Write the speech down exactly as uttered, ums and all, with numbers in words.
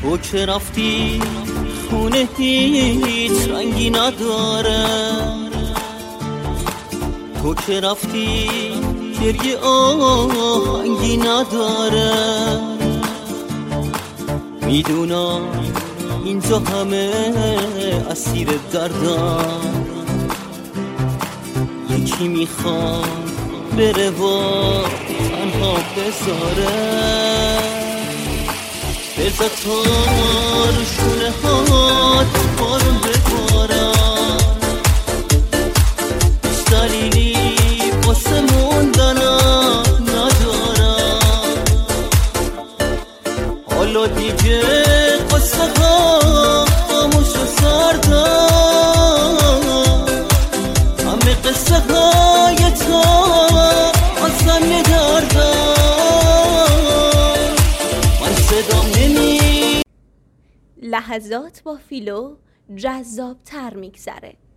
تو که رفتی خونه هیچ رنگی نداره، تو که رفتی گریه آهنگی نداره. میدونم اینجا همه اسیر دردم، یکی میخواد بره و تنها بذاره. بذار تا رو شونه هات بارون ببارم، هیچ دلیلی واسه موندنم ندارم. حالا دیگه قصه ها خاموش و سردم، همه قصه های تو آسان نداردم. من صدام نمی لحظات با فیلو جذاب تر میگذره.